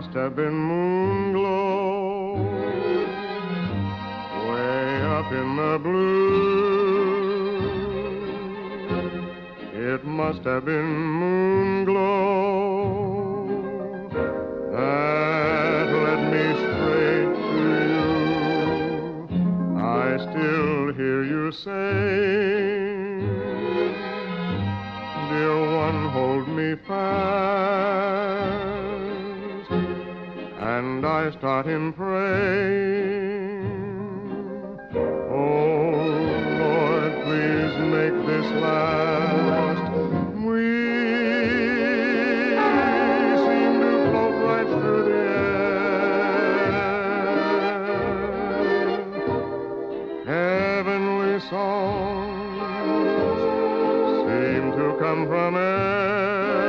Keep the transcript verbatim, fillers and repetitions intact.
must have been moon glow, way up in the blue. It must have been moon glow that led me straight to you. I still hear you say, dear one, hold me fast, and I start in praying, oh Lord, please make this last. We seem to float right through the air. Heavenly songs seem to come from air.